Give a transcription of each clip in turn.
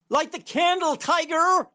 Light the candle, Tiger!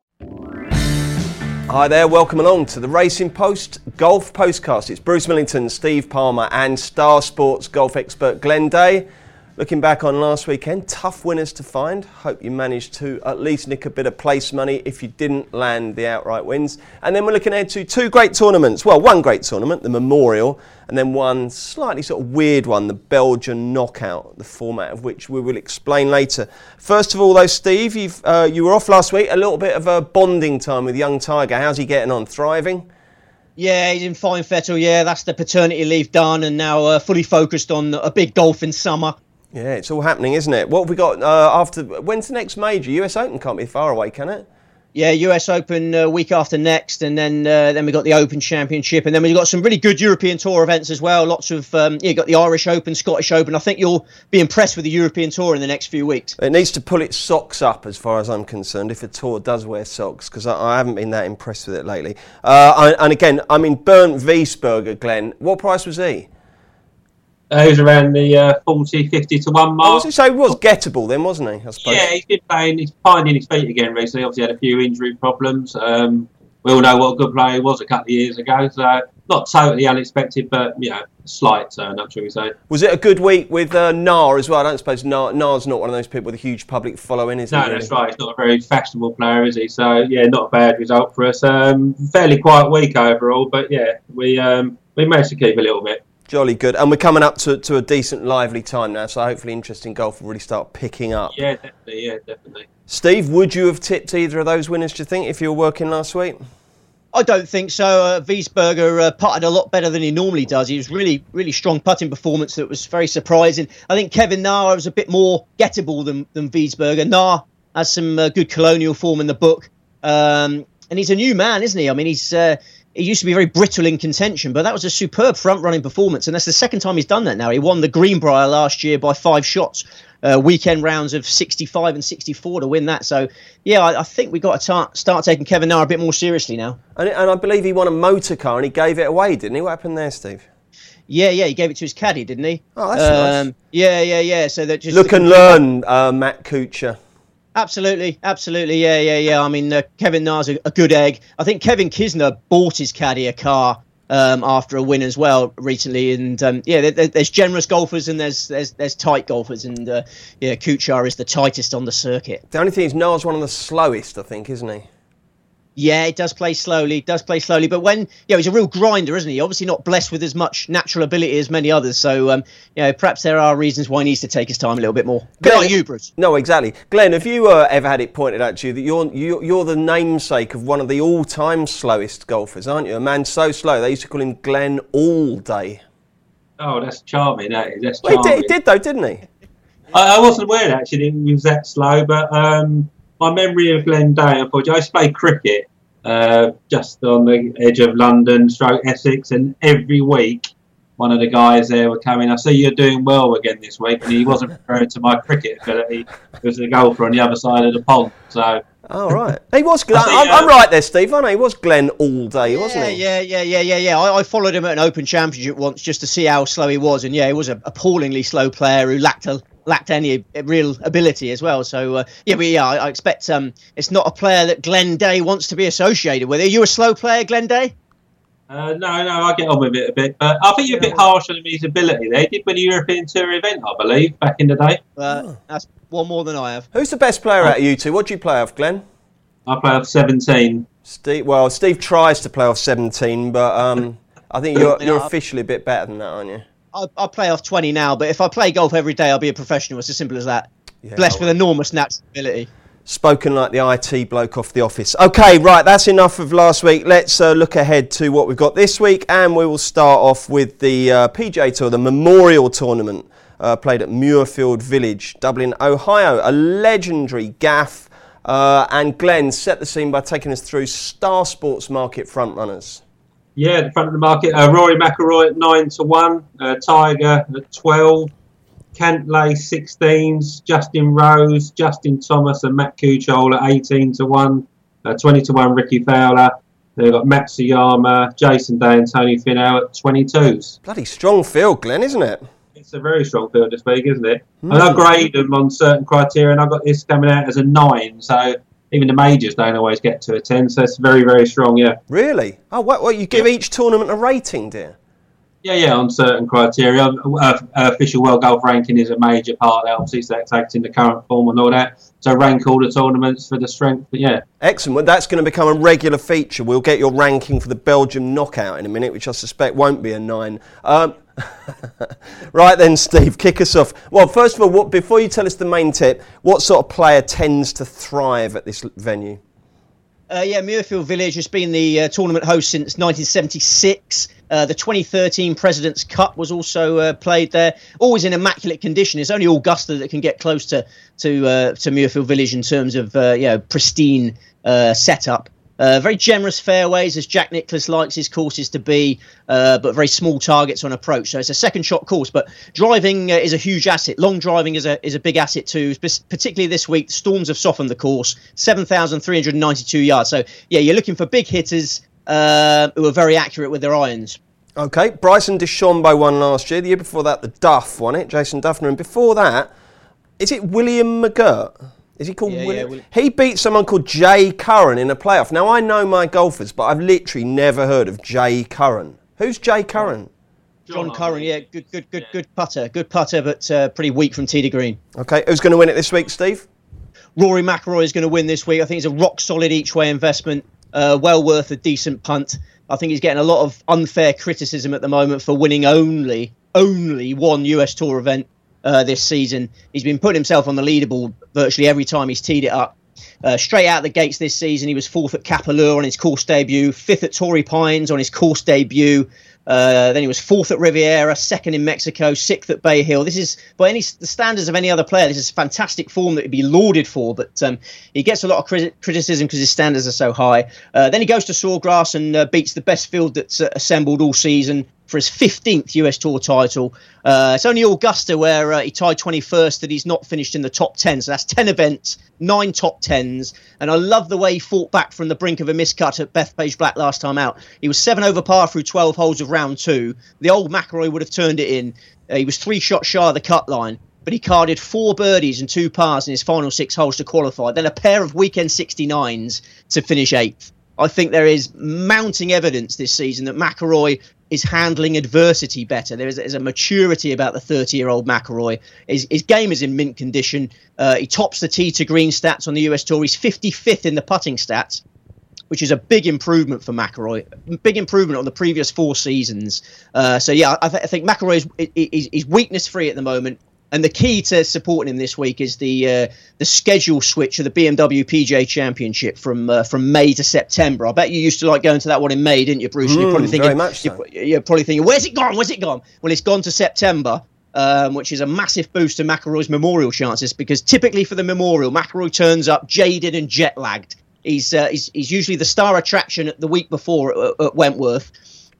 Hi there, welcome along to the Racing Post Golf Postcast. It's Bruce Millington, Steve Palmer and Star Sports golf expert Glenn Day. Looking back on last weekend, tough winners to find. Hope you managed to at least nick a bit of place money if you didn't land the outright wins. And then we're looking ahead to two great tournaments. Well, one great tournament, the Memorial, and then one slightly sort of weird one, the Belgian Knockout, the format of which we will explain later. First of all, though, Steve, you were off last week, a little bit of a bonding time with young Tiger. How's he getting on? Thriving? Yeah, he's in fine fettle. Yeah, that's the paternity leave done, and now fully focused on a big golf in summer. Yeah, it's all happening, isn't it? What have we got after? When's the next major? US Open can't be far away, can it? Yeah, US Open week after next, and then we got the Open Championship, and then we've got some really good European Tour events as well. Lots of you got the Irish Open, Scottish Open. I think you'll be impressed with the European Tour in the next few weeks. It needs to pull its socks up, as far as I'm concerned, if a tour does wear socks, because I haven't been that impressed with it lately. And again, I mean, Bernd Wiesberger, Glenn, what price was he? He was around the 40, 50 to 1 mark. So he was gettable then, wasn't he, I suppose? Yeah, he's been playing, he's finding his feet again recently. Obviously had a few injury problems. We all know what a good player he was a couple of years ago, so not totally unexpected, but, you know, slight turn-up, shall we say. Was it a good week with Nar as well? I don't suppose Nar's not one of those people with a huge public following, is he? No, really? That's right. He's not a very fashionable player, is he? So, yeah, not a bad result for us. Fairly quiet week overall, but, yeah, we managed to keep a little bit. Jolly good. And we're coming up to a decent, lively time now, so hopefully interesting golf will really start picking up. Yeah, definitely. Steve, would you have tipped either of those winners, do you think, if you were working last week? I don't think so. Wiesberger putted a lot better than he normally does. He was really, really strong putting performance that was very surprising. I think Kevin Na was a bit more gettable than Wiesberger. Na has some good colonial form in the book. And he's a new man, isn't he? I mean, he used to be very brittle in contention, but that was a superb front-running performance, and that's the second time he's done that now. He won the Greenbrier last year by 5 shots, weekend rounds of 65 and 64 to win that. So, yeah, I think we've got to start taking Kevin Na a bit more seriously now. And I believe he won a motor car and he gave it away, didn't he? What happened there, Steve? Yeah, he gave it to his caddy, didn't he? Oh, that's nice. Yeah. So that just look and learn, Matt Kuchar. Absolutely, yeah. I mean, Kevin Na's a good egg. I think Kevin Kisner bought his caddy a car after a win as well recently, and there's generous golfers and there's tight golfers, and Kuchar is the tightest on the circuit. The only thing is, Na's one of the slowest, I think, isn't he? Yeah, it does play slowly. But he's a real grinder, isn't he? Obviously not blessed with as much natural ability as many others. So, perhaps there are reasons why he needs to take his time a little bit more. Good like you, Bruce. No, exactly. Glenn, have you ever had it pointed out to you that you're the namesake of one of the all-time slowest golfers, aren't you? A man so slow, they used to call him Glenn All Day. Oh, that's charming, that is. That's charming. Well, he did, though, didn't he? I wasn't aware, actually, he was that slow, but... my memory of Glenn Day, unfortunately, I used to play cricket just on the edge of London, Essex, and every week one of the guys there would come in. I see you're doing well again this week, and he wasn't referring to my cricket ability. He was a golfer on the other side of the pond. So. Oh, right. He was Glenn. I'm right there, Steve, aren't I? He was Glenn All Day, wasn't he? Yeah. I followed him at an Open Championship once just to see how slow he was, and he was an appallingly slow player who lacked any real ability as well. So, I expect it's not a player that Glenn Day wants to be associated with. Are you a slow player, Glenn Day? No, I get on with it a bit. But I think you're a bit harsh on his ability there. He did win a European Tour event, I believe, back in the day. That's one more than I have. Who's the best player out of you two? What do you play off, Glenn? I play off 17. Steve tries to play off 17, but I think you're officially a bit better than that, aren't you? I play off 20 now, but if I play golf every day, I'll be a professional. It's as simple as that. Yeah, blessed with enormous natural ability. Spoken like the IT bloke off The Office. Okay, right, that's enough of last week. Let's look ahead to what we've got this week, and we will start off with the PGA Tour, the Memorial Tournament, played at Muirfield Village, Dublin, Ohio. A legendary gaff. And Glenn, set the scene by taking us through Star Sports market frontrunners. Yeah, the front of the market, Rory McIlroy at 9 to 1, Tiger at 12, Cantlay 16s, Justin Rose, Justin Thomas and Matt Kuchar at 18 to 1, 20 to 1 Ricky Fowler. They've got Matsuyama, Jason Day and Tony Finau at 22s. Bloody strong field, Glenn, isn't it? It's a very strong field this week, isn't it? And I grade them on certain criteria, and I've got this coming out as a 9, so even the majors don't always get to a 10, so it's very, very strong, yeah. Really? Oh, what you give each tournament a rating, dear? Yeah, on certain criteria. Official World Golf Ranking is a major part, obviously, so that takes in the current form and all that. So rank all the tournaments for the strength, but yeah. Excellent. Well, that's going to become a regular feature. We'll get your ranking for the Belgium knockout in a minute, which I suspect won't be a 9. Right then, Steve, kick us off. Well, first of all, before you tell us the main tip, what sort of player tends to thrive at this venue? Muirfield Village has been the tournament host since 1976. The 2013 President's Cup was also played there. Always in immaculate condition. It's only Augusta that can get close to Muirfield Village in terms of pristine setup. Very generous fairways, as Jack Nicklaus likes his courses to be, but very small targets on approach. So it's a second shot course, but driving is a huge asset. Long driving is a big asset too. Particularly this week, the storms have softened the course. 7,392 yards. So yeah, you're looking for big hitters who are very accurate with their irons. Okay, Bryson DeChambeau won last year. The year before that, the Duff won it, Jason Duffner. And before that, is it William McGirt? Is he called William? Yeah, he beat someone called Jay Curran in a playoff. Now, I know my golfers, but I've literally never heard of Jay Curran. Who's Jay Curran? John Curran, yeah. Good putter. Good putter, but pretty weak from tee to green. Okay, who's going to win it this week, Steve? Rory McIlroy is going to win this week. I think it's a rock-solid each-way investment. Well worth a decent punt. I think he's getting a lot of unfair criticism at the moment for winning only one US Tour event this season. He's been putting himself on the leaderboard virtually every time he's teed it up. Straight out the gates this season, he was 4th at Kapalua on his course debut, 5th at Torrey Pines on his course debut. Then he was 4th at Riviera, 2nd in Mexico, 6th at Bay Hill. This is, by the standards of any other player, this is fantastic form that he'd be lauded for, but he gets a lot of criticism because his standards are so high. Then he goes to Sawgrass and beats the best field that's assembled all season for his 15th US Tour title. It's only Augusta where he tied 21st that he's not finished in the top 10. So that's 10 events, 9 top 10s. And I love the way he fought back from the brink of a miscut at Bethpage Black last time out. He was 7 over par through 12 holes of round 2. The old McIlroy would have turned it in. He was 3 shots shy of the cut line, but he carded 4 birdies and 2 pars in his final 6 holes to qualify. Then a pair of weekend 69s to finish 8th. I think there is mounting evidence this season that McIlroy is handling adversity better. There's a maturity about the 30-year-old McIlroy. His game is in mint condition. He tops the tee to green stats on the US Tour. He's 55th in the putting stats, which is a big improvement for McIlroy. Big improvement on the previous 4 seasons. I think McIlroy is weakness-free at the moment. And the key to supporting him this week is the schedule switch of the BMW PGA Championship from May to September. I bet you used to like going to that one in May, didn't you, Bruce? You're probably thinking, very much so. You're probably thinking, where's it gone? Well, it's gone to September, which is a massive boost to McIlroy's Memorial chances, because typically for the Memorial, McIlroy turns up jaded and jet-lagged. He's usually the star attraction at the week before at Wentworth.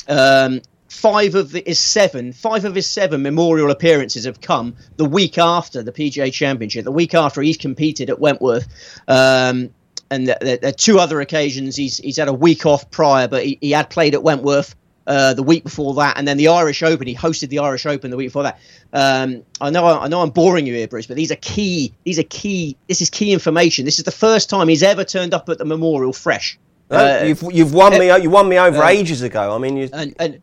5 of his 7 Memorial appearances have come the week after the PGA Championship, the week after he's competed at Wentworth. And there are 2 other occasions he's had a week off prior, but he had played at Wentworth the week before that, and then the Irish Open. He hosted the Irish Open the week before that. I know I'm boring you here, Bruce, but these are key. This is key information. This is the first time he's ever turned up at the Memorial fresh. You've won me. You won me over ages ago. I mean, and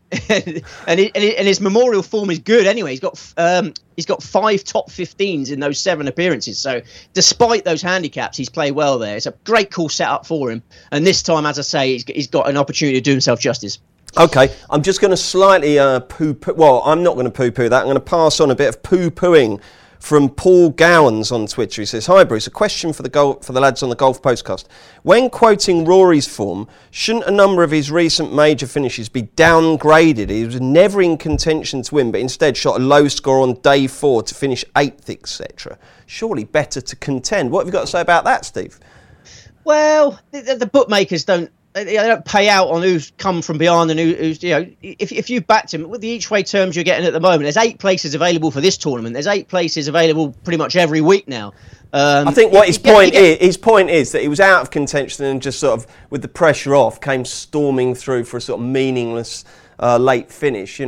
his Memorial form is good anyway. He's got 5 top 15s in those 7 appearances. So despite those handicaps, he's played well there. It's a great cool setup for him. And this time, as I say, he's got an opportunity to do himself justice. Okay, I'm just going to slightly poo-poo. Well, I'm not going to poo-poo that. I'm going to pass on a bit of poo-pooing from Paul Gowans on Twitter. He says, "Hi Bruce, a question for the lads on the Golf Postcast. When quoting Rory's form, shouldn't a number of his recent major finishes be downgraded? He was never in contention to win, but instead shot a low score on day 4 to finish 8th, etc. Surely better to contend." What have you got to say about that, Steve? Well, the bookmakers don't pay out on who's come from behind and who's if you backed him with the each way terms you're getting at the moment. There's 8 places available for this tournament. There's 8 places available pretty much every week now. I think what his point is that he was out of contention and just sort of with the pressure off came storming through for a sort of meaningless late finish.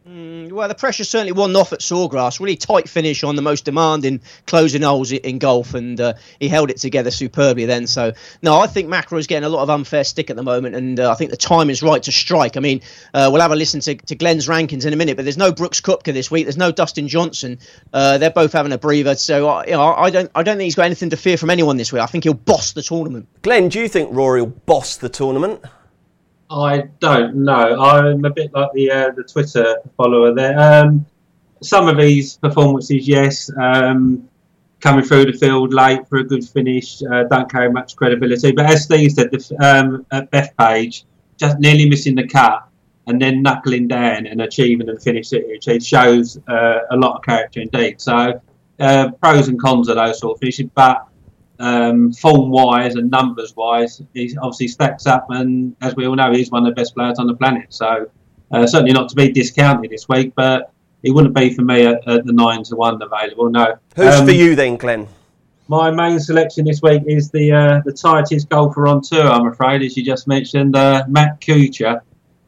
Well, the pressure certainly wasn't off at Sawgrass. Really tight finish on the most demanding closing holes in golf, and he held it together superbly then. So, no, I think McIlroy's getting a lot of unfair stick at the moment, and I think the time is right to strike. I mean, we'll have a listen to Glenn's rankings in a minute, but there's no Brooks Koepka this week. There's no Dustin Johnson. They're both having a breather. So, I don't think he's got anything to fear from anyone this week. I think he'll boss the tournament. Glenn, do you think Rory will boss the tournament? I don't know. I'm a bit like the Twitter follower there. Some of these performances, yes, coming through the field late for a good finish, don't carry much credibility. But as Steve said, at Bethpage, just nearly missing the cut and then knuckling down and achieving the finish that he achieved shows a lot of character indeed. So pros and cons of those sort of finishes, but form-wise and numbers-wise, he obviously stacks up, and as we all know, he's one of the best players on the planet. So certainly not to be discounted this week, but it wouldn't be for me at the 9-1 available. No. Who's for you then, Glenn? My main selection this week is the tightest golfer on tour, I'm afraid, as you just mentioned, Matt Kuchar.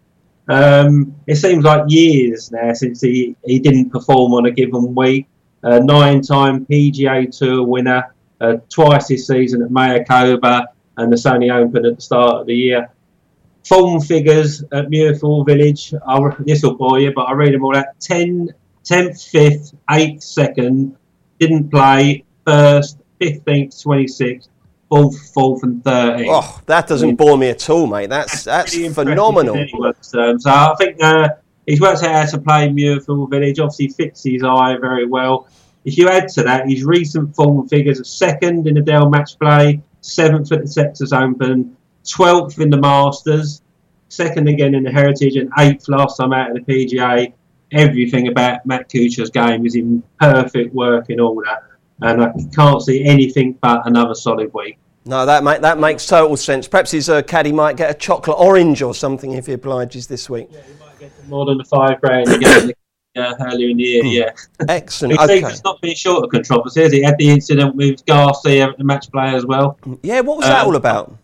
It seems like years now since he didn't perform on a given week. 9-time PGA Tour winner. Twice this season at Mayakoba and the Sony Open at the start of the year. Form figures at Muirfield Village, this will bore you, but I'll read them all out. 10th, 5th, 8th, 2nd, didn't play, 1st, 15th, 26th, 4th and 13th. Oh, that doesn't bore me at all, mate. That's phenomenal. So I think he's worked out how to play Muirfield Village, obviously fits his eye very well. If you add to that his recent form figures of 2nd in the Dell Match Play, 7th at the Texas Open, 12th in the Masters, 2nd again in the Heritage, and 8th last time out of the PGA, everything about Matt Kuchar's game is in perfect working order, and I can't see anything but another solid week. No, that makes total sense. Perhaps his caddy might get a chocolate orange or something if he obliges this week. Yeah, he might get more than the $5,000 again. Earlier in the year, yeah. Excellent. He seems not being short of controversy, has he? He had the incident with Garcia at the Match Play as well. Yeah, what was that all about?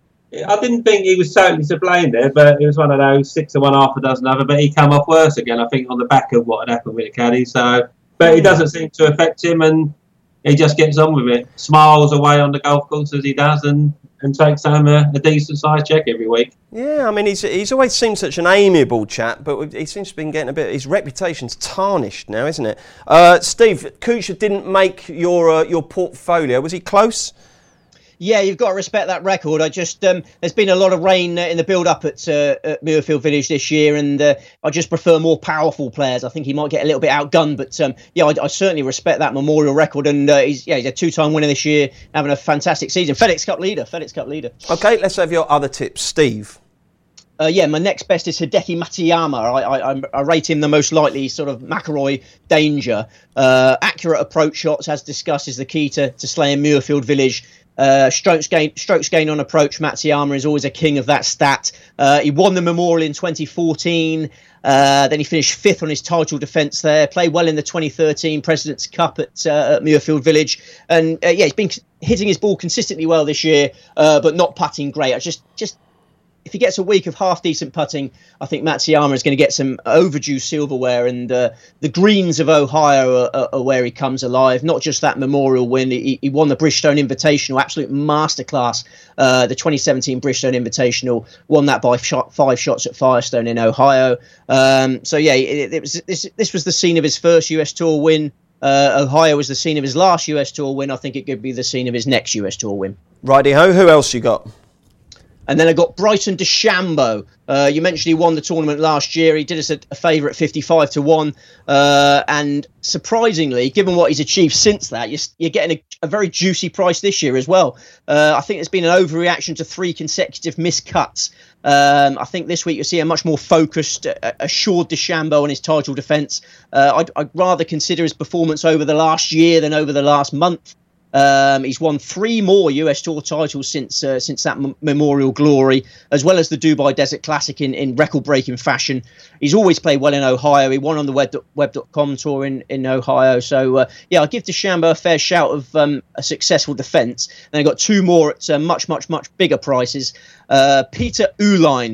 I didn't think he was totally to blame there, but it was one of those 6 of one, half a dozen other. But he come off worse again, I think, on the back of what had happened with the caddy. So, but it doesn't seem to affect him, and he just gets on with it. Smiles away on the golf course as he does, and takes home a decent sized check every week. Yeah, I mean, he's always seemed such an amiable chap, but he seems to be getting a bit. His reputation's tarnished now, isn't it? Steve, Kuchar didn't make your portfolio. Was he close? Yeah, you've got to respect that record. I just there's been a lot of rain in the build-up at Muirfield Village this year, and I just prefer more powerful players. I think he might get a little bit outgunned, but I certainly respect that memorial record. And he's a 2-time winner this year, having a fantastic season. FedEx Cup leader. Okay, let's have your other tips, Steve. My next best is Hideki Matsuyama. I rate him the most likely sort of McIlroy danger. Accurate approach shots, as discussed, is the key to slaying Muirfield Village. Strokes gain on approach, Matsuyama is always a king of that stat. He won the Memorial in 2014. Then he finished 5th on his title defence there. Played well in the 2013 President's Cup at Muirfield Village. And he's been hitting his ball consistently well this year, but not putting great. I just if he gets a week of half-decent putting, I think Matsuyama is going to get some overdue silverware, and the greens of Ohio are where he comes alive. Not just that Memorial win. He won the Bridgestone Invitational, absolute masterclass. The 2017 Bridgestone Invitational, won that by 5 shots at Firestone in Ohio. This was the scene of his first US Tour win. Ohio was the scene of his last US Tour win. I think it could be the scene of his next US Tour win. Righty-ho, who else you got? And then I got Bryson DeChambeau. You mentioned he won the tournament last year. He did us a favour at 55-1. And surprisingly, given what he's achieved since that, you're getting a very juicy price this year as well. I think there's been an overreaction to 3 consecutive missed cuts. I think this week you'll see a much more focused, assured DeChambeau on his title defence. I'd rather consider his performance over the last year than over the last month. He's won 3 more US Tour titles since that Memorial glory, as well as the Dubai Desert Classic in record-breaking fashion. He's always played well in Ohio. He won on the Web.com Tour in Ohio. So, I'll give DeChambeau a fair shout of a successful defence. Then I've got 2 more at much, much, much bigger prices. Peter Uihlein.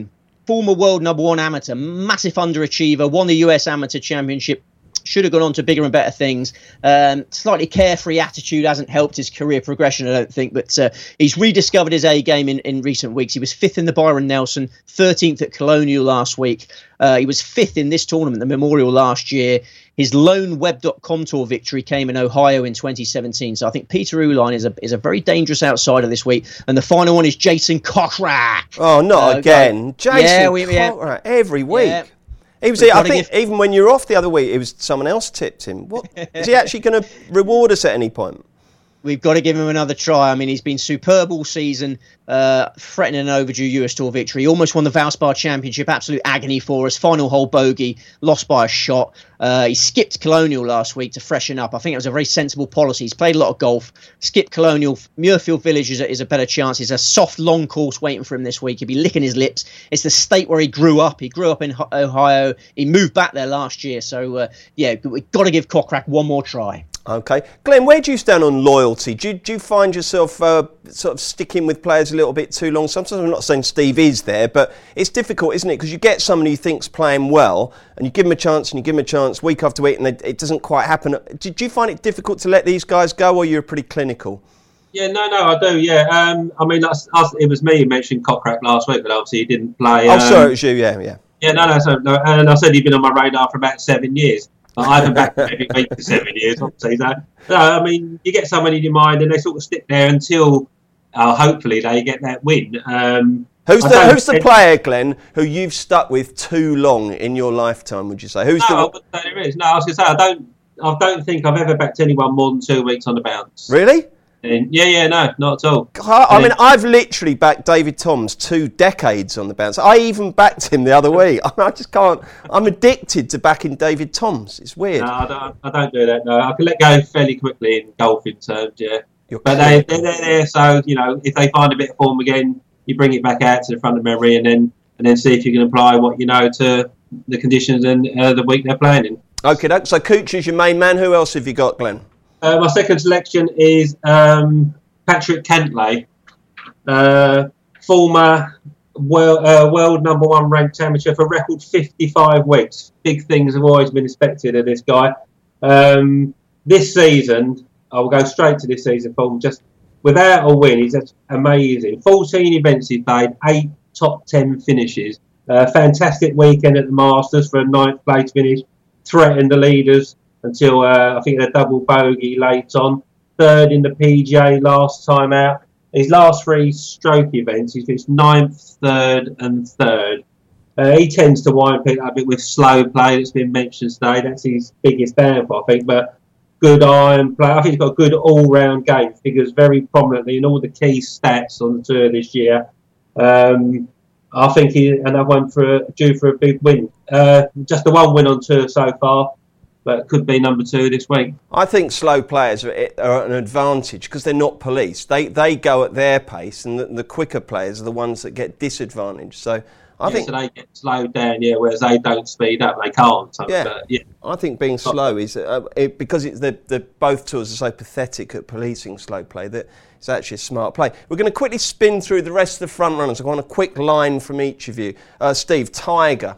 former world #1 amateur, massive underachiever, won the US Amateur Championship. Should have gone on to bigger and better things. Slightly carefree attitude hasn't helped his career progression, I don't think. But he's rediscovered his A game in recent weeks. He was 5th in the Byron Nelson, 13th at Colonial last week. He was 5th in this tournament, the Memorial, last year. His lone Web.com Tour victory came in Ohio in 2017. So I think Peter Uihlein is a very dangerous outsider this week. And the final one is Jason Kokrak. Oh, not again. Jason Kokrak, every week. Yeah. He was. I think even when you were off the other week, it was someone else tipped him. What is he actually going to reward us at any point? We've got to give him another try. I mean, he's been superb all season, threatening an overdue US Tour victory. He almost won the Valspar Championship. Absolute agony for us. Final hole bogey, lost by a shot. He skipped Colonial last week to freshen up. I think it was a very sensible policy. He's played a lot of golf. Skipped Colonial. Muirfield Village is a better chance. It's a soft, long course waiting for him this week. He'll be licking his lips. It's the state where he grew up. He grew up in Ohio. He moved back there last year. So, we've got to give Kokrak one more try. Okay. Glenn, where do you stand on loyalty? Do you find yourself sort of sticking with players a little bit too long? Sometimes I'm not saying Steve is there, but it's difficult, isn't it? Because you get someone who thinks playing well and you give them a chance and you give them a chance week after week and it doesn't quite happen. Do you find it difficult to let these guys go, or you're pretty clinical? Yeah, no, I do, yeah. I mean, it was me who mentioned Kokrak last week, but obviously he didn't play. Oh, sorry, it was you, yeah. Yeah, no, and I said he'd been on my radar for about 7 years. I haven't backed him every week for 7 years, obviously. So, I mean, you get someone in your mind and they sort of stick there until, hopefully, they get that win. Who's the player, Glenn, who you've stuck with too long in your lifetime, would you say? I wouldn't say there is. No, I was going to say, I don't think I've ever backed anyone more than 2 weeks on the bounce. Really? Yeah, no, not at all. I mean, I've literally backed David Toms 2 decades on the bounce. I even backed him the other week. I just can't. I'm addicted to backing David Toms. It's weird. No, I don't do that. No, I can let go fairly quickly in golfing terms. Yeah, but they're there. So if they find a bit of form again, you bring it back out to the front of memory, and then see if you can apply what you know to the conditions and the week they're playing in. Okay, so Cooch is your main man. Who else have you got, Glenn? My second selection is Patrick Cantlay, former world #1 ranked amateur for a record 55 weeks. Big things have always been expected of this guy. This season, I will go straight to this season form. Just without a win, he's just amazing. 14 events he played, 8 top 10 finishes. Fantastic weekend at the Masters for a 9th place finish. Threatened the leaders until I think a double bogey late on. 3rd in the PGA last time out. His last 3 stroke events, he's finished 9th, 3rd and 3rd. He tends to wind people up a bit with slow play that's been mentioned today. That's his biggest downfall, I think. But good iron play. I think he's got a good all-round game. Figures very prominently in all the key stats on the tour this year. I think he's another one due for a big win. Just the one win on tour so far, but could be number 2 this week. I think slow players are an advantage because they're not policed. They go at their pace, and the quicker players are the ones that get disadvantaged. So I think so they get slowed down, whereas they don't speed up. They can't. So, I think being slow is because both tours are so pathetic at policing slow play that it's actually a smart play. We're going to quickly spin through the rest of the front runners. I want a quick line from each of you. Steve, Tiger,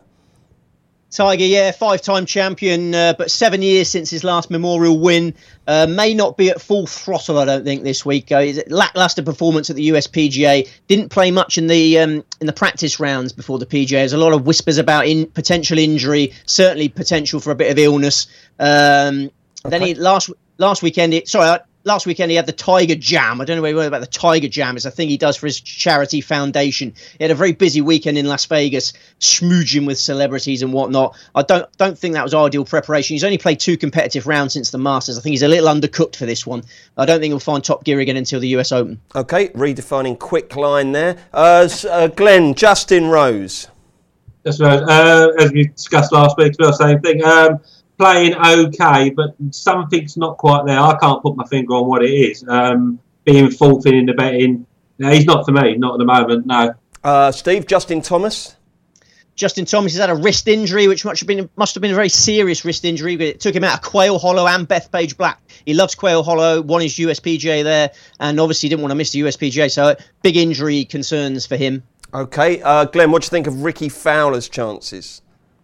5-time champion, but 7 years since his last Memorial win. May not be at full throttle, I don't think, this week. Lackluster performance at the USPGA. Didn't play much in the practice rounds before the PGA. There's a lot of whispers about potential injury, certainly potential for a bit of illness. Then last weekend he had the Tiger Jam. I don't know where you were about the Tiger Jam. It's a thing he does for his charity foundation. He had a very busy weekend in Las Vegas, schmooging with celebrities and whatnot. I don't think that was ideal preparation. He's only played 2 competitive rounds since the Masters. I think he's a little undercooked for this one. I don't think he'll find top gear again until the US Open. Okay, redefining quick line there. Glenn, Justin Rose. That's right. As we discussed last week, well, same thing. Playing okay, but something's not quite there. I can't put my finger on what it is. Being 4th in the betting, he's not for me, not at the moment, no. Steve, Justin Thomas? Justin Thomas has had a wrist injury, which must have been a very serious wrist injury. But it took him out of Quail Hollow and Bethpage Black. He loves Quail Hollow, won his USPGA there, and obviously didn't want to miss the USPGA. So big injury concerns for him. Okay, Glenn, what do you think of Ricky Fowler's chances?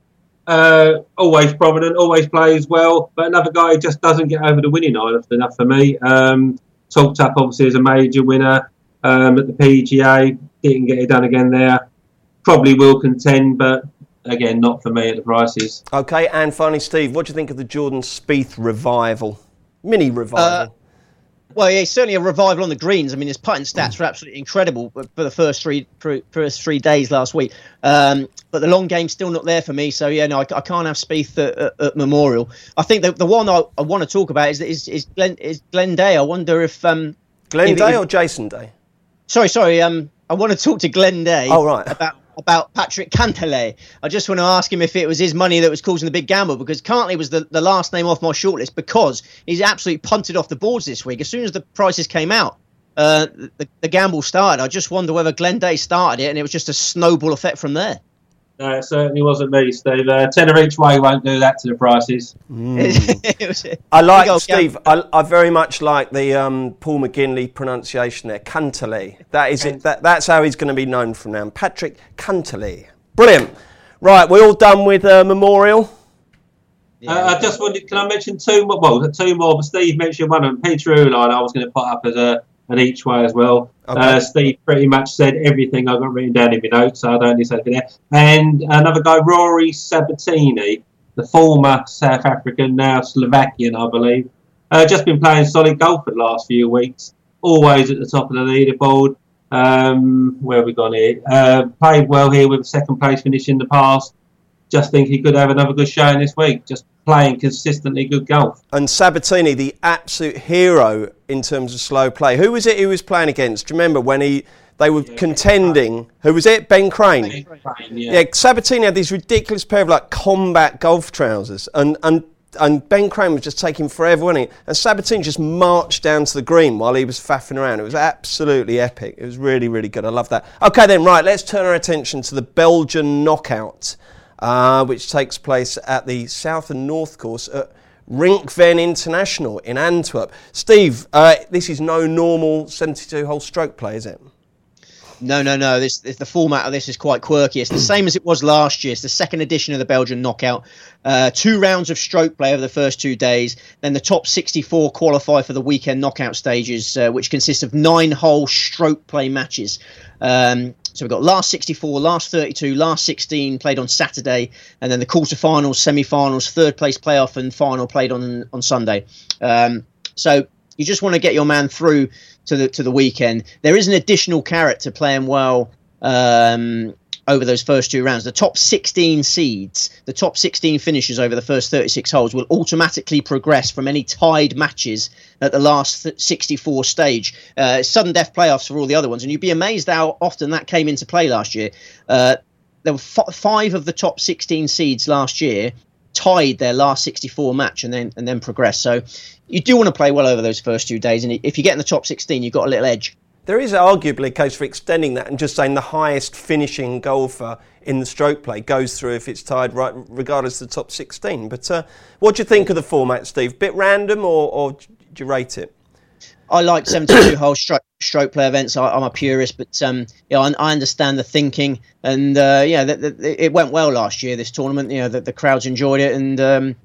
Always prominent, always plays well, but another guy who just doesn't get over the winning line often enough for me. Talked up obviously as a major winner at the PGA, didn't get it done again there. Probably will contend, but again, not for me at the prices. Okay, and finally, Steve, what do you think of the Jordan Spieth revival? Mini revival. Well, yeah, certainly a revival on the greens. I mean, his putting stats were absolutely incredible for the first three days last week. But the long game's still not there for me. So, yeah, no, I can't have Spieth at Memorial. I think the one I want to talk about is Glenn Day. I wonder if... Glenn Day or Jason Day? Sorry. I want to talk to Glenn Day about Patrick Cantlay. I just want to ask him if it was his money that was causing the big gamble, because Cantlay was the last name off my shortlist because he's absolutely punted off the boards this week. As soon as the prices came out, the gamble started. I just wonder whether Glenn Day started it and it was just a snowball effect from there. No, it certainly wasn't me, Steve. Tenner each way won't do that to the prices. I like, Steve, I very much like the Paul McGinley pronunciation there, Cantlay. That is it. That's how he's going to be known from now. Patrick Cantlay. Brilliant. Right, we're all done with Memorial. I just wanted, can I mention two more? Well, two more, but Steve mentioned one of them. Peter Uihlein, I was going to put up as an each way as well. Okay. Steve pretty much said everything I got written down in my notes, so I don't need to say anything there. And another guy, Rory Sabatini, the former South African, now Slovakian, I believe. Just been playing solid golf for the last few weeks. Always at the top of the leaderboard. Where have we gone here? Played well here with a second place finish in the past. Just think he could have another good showing this week. Just playing consistently good golf. And Sabatini, the absolute hero in terms of slow play. Who was it he was playing against? Do you remember when they were contending? Who was it? Ben Crane. Ben Crane, yeah. Sabatini had these ridiculous pair of combat golf trousers, and Ben Crane was just taking forever, wasn't he? And Sabatini just marched down to the green while he was faffing around. It was absolutely epic. It was really, really good. I love that. Okay then, right, let's turn our attention to the Belgian Knockout, which takes place at the South and North course at Rinkven International in Antwerp. Steve, this is no normal 72-hole stroke play, is it? No. The format of this is quite quirky. It's the same as it was last year. It's the second edition of the Belgian Knockout. 2 rounds of stroke play over the first 2 days. Then the top 64 qualify for the weekend knockout stages, which consist of 9-hole stroke play matches. So we've got last 64, last 32, last 16 played on Saturday, and then the quarterfinals, semi-finals, third place playoff and final played on Sunday. So you just want to get your man through to the weekend. There is an additional carrot to playing well over those first 2 rounds. The top 16 seeds, the top 16 finishers over the first 36 holes will automatically progress from any tied matches at the last 64 stage. Sudden death playoffs for all the other ones, and you'd be amazed how often that came into play last year. There were 5 of the top 16 seeds last year tied their last 64 match and then progressed. So you do want to play well over those first 2 days, and if you get in the top 16, you've got a little edge. There is arguably a case for extending that and just saying the highest finishing golfer in the stroke play goes through if it's tied, right, regardless of the top 16. But what do you think of the format, Steve? Bit random, or do you rate it? I like 72-hole stroke play events. I'm a purist, but I understand the thinking, and it went well last year. This tournament, the crowds enjoyed it, and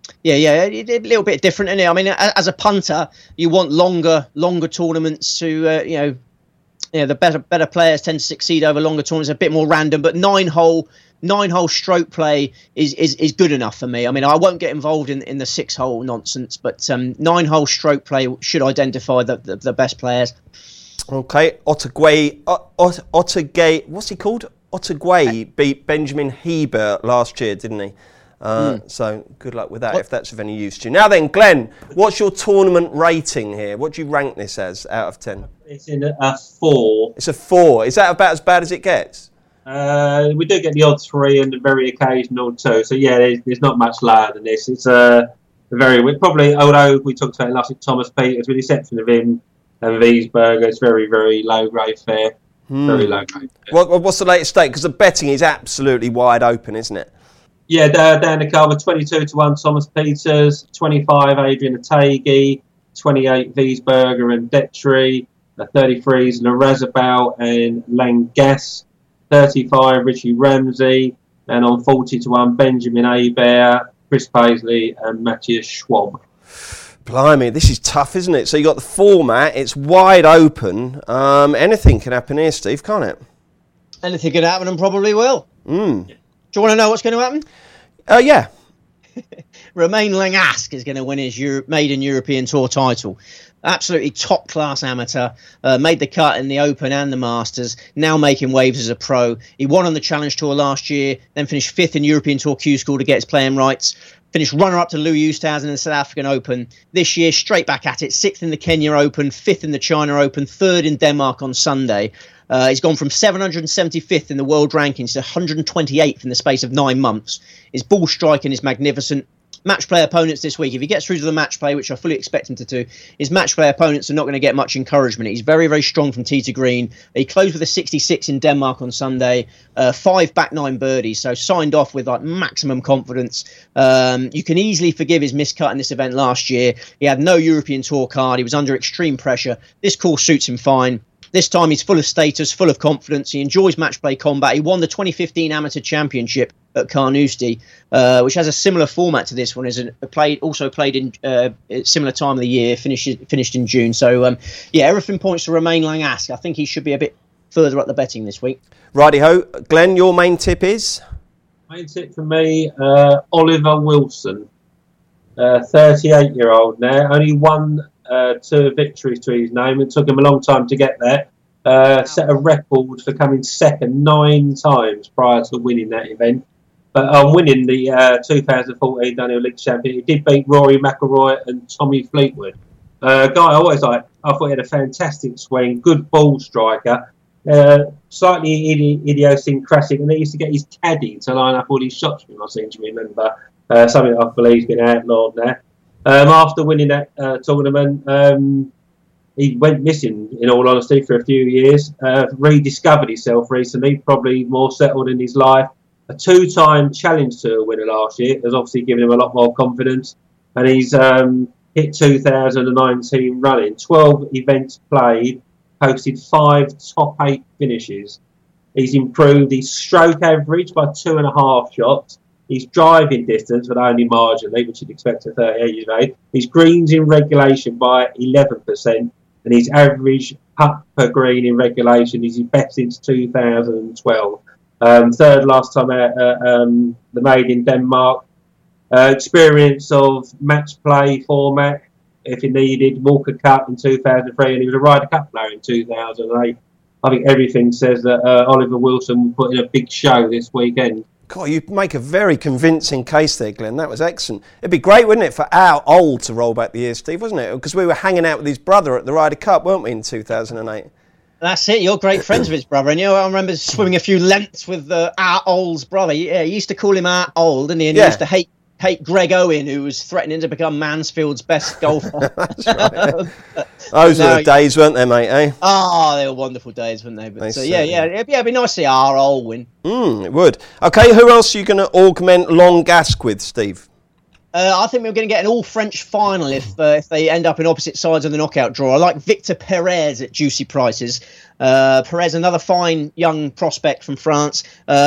a little bit different, isn't it? I mean, as a punter, you want longer tournaments to the better players tend to succeed over longer tournaments. A bit more random, but 9-hole stroke play is good enough for me. I mean, I won't get involved in the 6-hole nonsense, but 9-hole stroke play should identify the best players. Okay, Otaegui, what's he called? Otaegui beat Benjamin Heber last year, didn't he? So good luck with that, if that's of any use to you. Now then, Glenn, what's your tournament rating here? What do you rank this as out of 10? It's in a 4. It's a 4. Is that about as bad as it gets? We do get the odd 3 and a very occasional 2. So yeah, there's not much lower than this. It's probably, although we talked about last week, Thomas Pieters, with the exception of him and Wiesberger, it's very, very low grade fare. Very low grade fare. What's the latest stake? Because the betting is absolutely wide open, isn't it? Yeah, Dan Carver, 22-1 Thomas Pieters, 25 Adrian Otaegui, 28 Wiesberger and Detry, 33s Larazabal and Langas, 35, Richie Ramsey. And on 40-1, Benjamin Hebert, Chris Paisley and Matthias Schwab. Blimey, this is tough, isn't it? So you got the format, it's wide open. Anything can happen here, Steve, can't it? Anything can happen and probably will. Do you want to know what's going to happen? Yeah. Romain Langasque is going to win his maiden European Tour title. Absolutely top-class amateur. Made the cut in the Open and the Masters. Now making waves as a pro. He won on the Challenge Tour last year, then finished 5th in European Tour Q School to get his playing rights. Finished runner-up to Louis Oosthuizen in the South African Open. This year, straight back at it. 6th in the Kenya Open, 5th in the China Open, 3rd in Denmark on Sunday. He's gone from 775th in the world rankings to 128th in the space of 9 months. His ball striking is magnificent. Match play opponents this week, if he gets through to the match play, which I fully expect him to do, his match play opponents are not going to get much encouragement. He's very, very strong from tee to green. He closed with a 66 in Denmark on Sunday, 5 back 9 birdies, so signed off with like maximum confidence. You can easily forgive his miscut in this event last year. He had no European Tour card. He was under extreme pressure. This course suits him fine. This time he's full of status, full of confidence. He enjoys match play combat. He won the 2015 Amateur Championship at Carnoustie, which has a similar format to this one. Also played in a similar time of the year, finished in June. So, everything points to Romain Langasque. I think he should be a bit further up the betting this week. Righty-ho. Glenn, your main tip is? Main tip for me, Oliver Wilson. 38-year-old now. Only won 2 victories to his name. It took him a long time to get there. Set a record for coming second 9 times prior to winning that event. But on winning the 2014 Daniel League Champion, he did beat Rory McIlroy and Tommy Fleetwood. Guy I always liked. I thought he had a fantastic swing, good ball striker, slightly idiosyncratic, and he used to get his caddy to line up all these shots for him, I seem to remember. Something that I believe has been outlawed now. After winning that tournament, he went missing, in all honesty, for a few years. Rediscovered himself recently, probably more settled in his life. A 2-time Challenge Tour winner last year has obviously given him a lot more confidence. And he's hit 2019 running. 12 events played, posted 5 top 8 finishes. He's improved his stroke average by 2.5 shots. His driving distance, but only marginally, which you'd expect at 38 years of age. His greens in regulation by 11%, and his average putt per green in regulation is his best since 2012. 3rd last time out the Made in Denmark. Experience of match play format, if he needed. Walker Cup in 2003, and he was a Ryder Cup player in 2008. I think everything says that Oliver Wilson will put in a big show this weekend. God, you make a very convincing case there, Glenn. That was excellent. It'd be great, wouldn't it, for our old to roll back the years, Steve, wasn't it? Because we were hanging out with his brother at the Ryder Cup, weren't we, in 2008? That's it. You're great friends with his brother, and I remember swimming a few lengths with our Old's brother. Yeah, he used to call him our Old, and he used to hate Greg Owen, who was threatening to become Mansfield's best golfer. That's right. Those were the days, weren't they, mate? Eh? Oh, they were wonderful days, weren't they? But it'd be nice to see our Old win. It would. Okay, who else are you going to augment Langasque with, Steve? I think we're going to get an all-French final if they end up in opposite sides of the knockout draw. I like Victor Perez at juicy prices. Perez, another fine young prospect from France.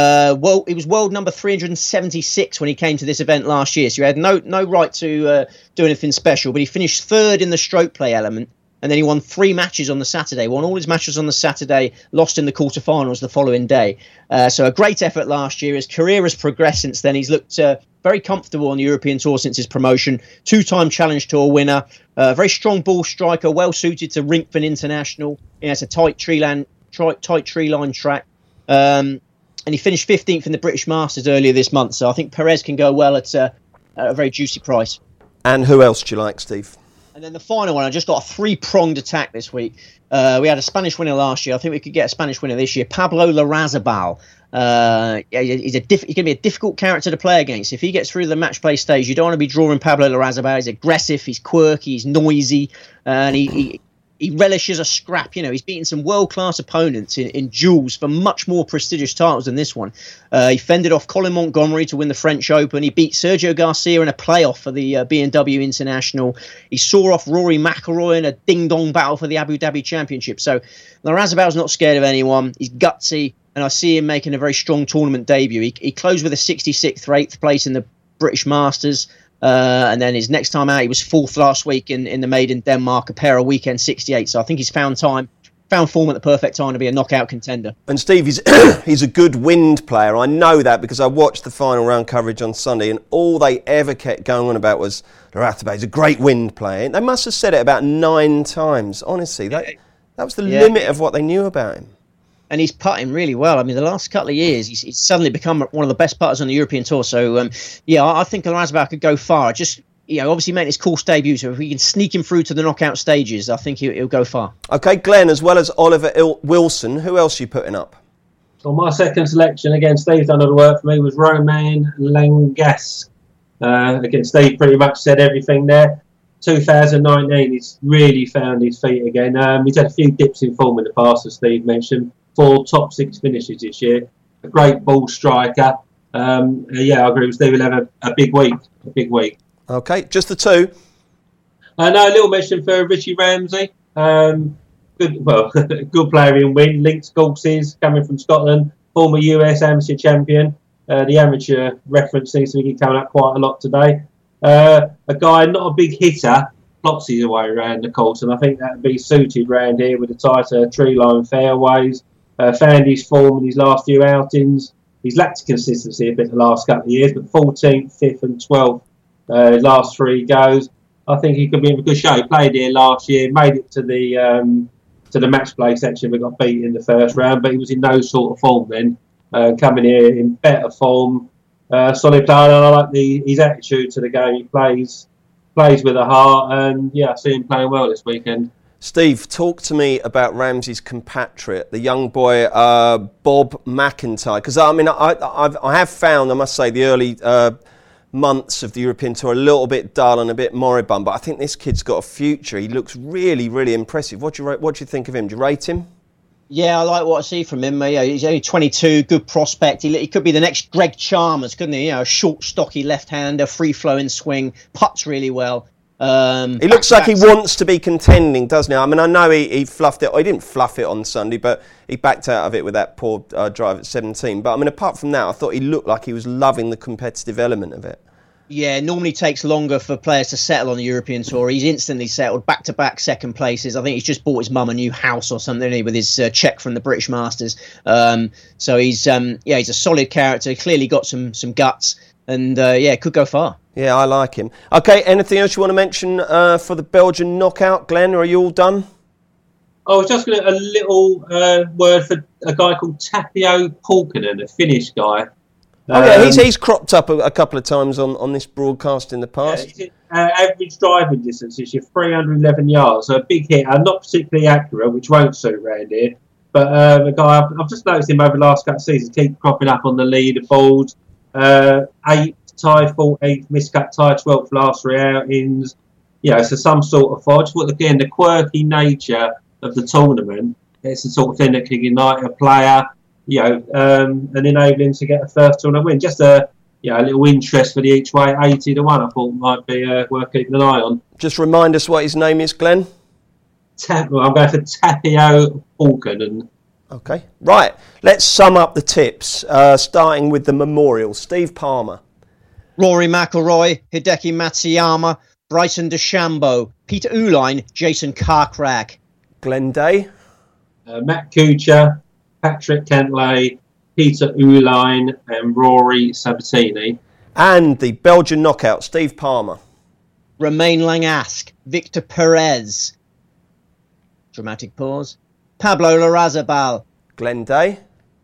He was world number 376 when he came to this event last year, so he had no right to do anything special, but he finished 3rd in the stroke play element. And then he won 3 matches on the Saturday, won all his matches on the Saturday, lost in the quarterfinals the following day. So a great effort last year. His career has progressed since then. He's looked very comfortable on the European Tour since his promotion. 2-time Challenge Tour winner. Very strong ball striker, well suited to Rinkven International. He has a tight tree line track. And he finished 15th in the British Masters earlier this month. So I think Perez can go well at a very juicy price. And who else do you like, Steve? And then the final one, I just got a 3-pronged attack this week. We had a Spanish winner last year. I think we could get a Spanish winner this year. Pablo Larrazabal. He's going to be a difficult character to play against. If he gets through the match play stage, you don't want to be drawing Pablo Larrazabal. He's aggressive, he's quirky, he's noisy, and he relishes a scrap. He's beaten some world-class opponents in duels for much more prestigious titles than this one. He fended off Colin Montgomery to win the French Open. He beat Sergio Garcia in a playoff for the B&W International. He saw off Rory McIlroy in a ding-dong battle for the Abu Dhabi Championship. So Larrazabal's not scared of anyone. He's gutsy. and I see him making a very strong tournament debut. He closed with a 66th or 8th place in the British Masters, and then his next time out, he was 4th last week in the Maiden Denmark, a pair of weekend 68. So I think he's found form at the perfect time to be a knockout contender. And Steve, he's a good wind player. I know that because I watched the final round coverage on Sunday, and all they ever kept going on about was Larratabey. He's a great wind player. They must have said it about 9 times. Honestly, that was the limit of what they knew about him. And he's putting really well. I mean, the last couple of years, he's suddenly become one of the best putters on the European Tour. So, I think Larratabey could go far. Just, obviously made his course debut. So if we can sneak him through to the knockout stages, I think he'll go far. OK, Glenn, as well as Oliver Wilson, who else are you putting up? Well, my second selection, again, Steve's done all the work for me, was Romain Langasque. Again, Steve pretty much said everything there. 2019, he's really found his feet again. He's had a few dips in form in the past, as Steve mentioned. 4 top 6 finishes this year. A great ball striker. I agree with Steve. He'll have a big week. OK, just the 2. A little mention for Richie Ramsey. Good player in wind. Links courses, coming from Scotland. Former US amateur champion. The amateur reference seems to be coming up quite a lot today. A guy, not a big hitter, plots his way around the course, and I think that would be suited round here with the tighter tree-line fairways. Found his form in his last few outings. He's lacked consistency a bit the last couple of years, but 14th, 5th and 12th last 3 goes. I think he could be in a good show. He played here last year, made it to the match play section, but got beat in the first round, but he was in no sort of form then. Coming here in better form. Solid player, and I like his attitude to the game. He plays with a heart, and I see him playing well this weekend. Steve, talk to me about Ramsey's compatriot, the young boy Bob McIntyre. Because I have found, I must say, the early months of the European Tour a little bit dull and a bit moribund, but I think this kid's got a future. He looks really, really impressive. What do you think of him? Do you rate him? Yeah, I like what I see from him. He's only 22, good prospect. He could be the next Greg Chalmers, couldn't he? A short, stocky left-hander, free-flowing swing, putts really well. He looks like he wants to be contending, doesn't he? I mean, I know he fluffed it. He didn't fluff it on Sunday, but he backed out of it with that poor drive at 17. But I mean, apart from that, I thought he looked like he was loving the competitive element of it. Yeah, normally takes longer for players to settle on the European Tour. He's instantly settled, back-to-back second places. I think he's just bought his mum a new house or something with his cheque from the British Masters. So he's a solid character. Clearly got some guts, and could go far. Yeah, I like him. Okay, anything else you want to mention for the Belgian knockout, Glenn? Or are you all done? I was just going to a little word for a guy called Tapio Pulkkinen, a Finnish guy. He's cropped up a couple of times on this broadcast in the past. Yeah, average driving distance is 311 yards, so a big hit, and not particularly accurate, which won't suit around here. But the guy, I've just noticed him over the last couple of seasons, keep cropping up on the leaderboard. 8th, tie 14th, miscut tie 12th last 3 outings. So some sort of fudge. But again, the quirky nature of the tournament, it's the sort of thing that can unite a player. And enable him to get a first tournament win. Just a little interest for the each way 80 to 1. I thought might be worth keeping an eye on. Just remind us what his name is, Glenn. I'm going for Tapio Pulkkinen. Okay, right. Let's sum up the tips. Starting with the Memorial. Steve Palmer, Rory McIlroy, Hideki Matsuyama, Bryson DeChambeau, Peter Uihlein, Jason Kokrak. Glenn Day, Matt Kuchar, Patrick Cantlay, Peter Uihlein and Rory Sabatini. And the Belgian knockout, Steve Palmer, Romain Langasque, Victor Perez. Dramatic pause. Pablo Larrazabal. Glenn Day,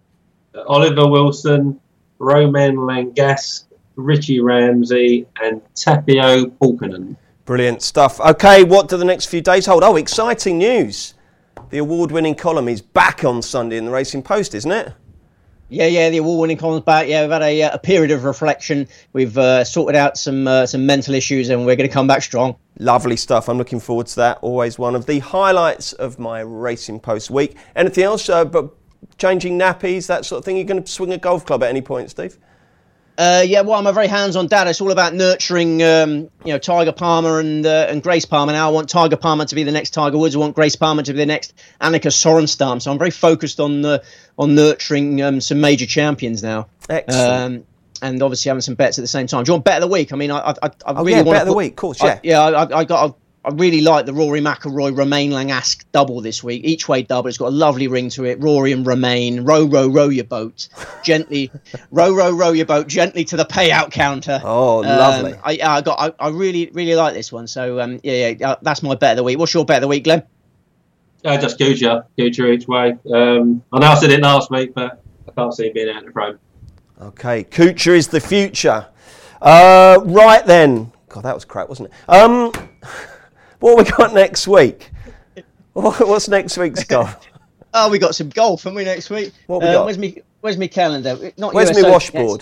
Oliver Wilson, Romain Langasque, Richie Ramsey and Tapio Pulkkinen. Brilliant stuff. Okay, what do the next few days hold? Oh, exciting news. The award-winning column is back on Sunday in the Racing Post, isn't it? Yeah, the award-winning column's back. Yeah, we've had a period of reflection. We've sorted out some mental issues, and we're going to come back strong. Lovely stuff. I'm looking forward to that. Always one of the highlights of my Racing Post week. Anything else? But changing nappies, that sort of thing? You're going to swing a golf club at any point, Steve? Well, I'm a very hands-on dad. It's all about nurturing, Tiger Palmer and Grace Palmer. Now I want Tiger Palmer to be the next Tiger Woods. I want Grace Palmer to be the next Annika Sorenstam. So I'm very focused on nurturing some major champions now. Excellent. And obviously having some bets at the same time. Do you want bet of the week? I mean, I really want bet of the week, of course, yeah. I really like the Rory McIlroy Romain Langasque double this week. Each way double. It's got a lovely ring to it. Rory and Romain. Row your boat gently. row your boat gently to the payout counter. Oh, lovely. I really like this one. So that's my bet of the week. What's your bet of the week, Glenn? Just Kuchar each way. I know I said it last week, but I can't see it being out in the frame. Okay, Kuchar is the future. Right then. God, that was crap, wasn't it? What have we got next week? What's next week's golf? Oh, we got some golf, haven't we, next week? What we got? Where's my calendar? Where's my washboard?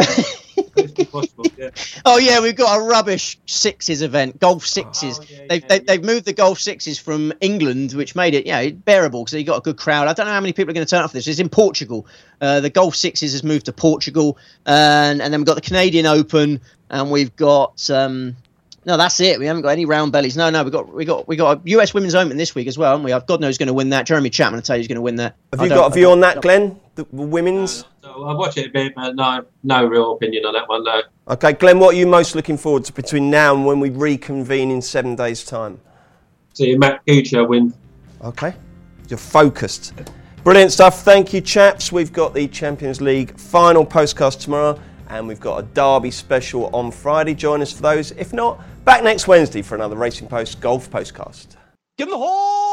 Oh yeah, we've got a rubbish sixes event, golf sixes. They've moved the golf sixes from England, which made it bearable because you got a good crowd. I don't know how many people are going to turn up for this. It's in Portugal. The golf sixes has moved to Portugal, and then we've got the Canadian Open, and we've got no, that's it. We haven't got any round bellies. No, we got a US Women's Open this week as well, haven't we? God knows who's going to win that. Jeremy Chapman, I tell you, who's going to win that. Have you got a view on that, Glenn? The women's? I watch it a bit, but no real opinion on that one, no. Okay, Glenn, what are you most looking forward to between now and when we reconvene in 7 days' time? See Matt Kuchar win. Okay, you're focused. Brilliant stuff. Thank you, chaps. We've got the Champions League final postcast tomorrow, and we've got a Derby special on Friday. Join us for those. If not, back next Wednesday for another Racing Post Golf Postcast. Give them the horn!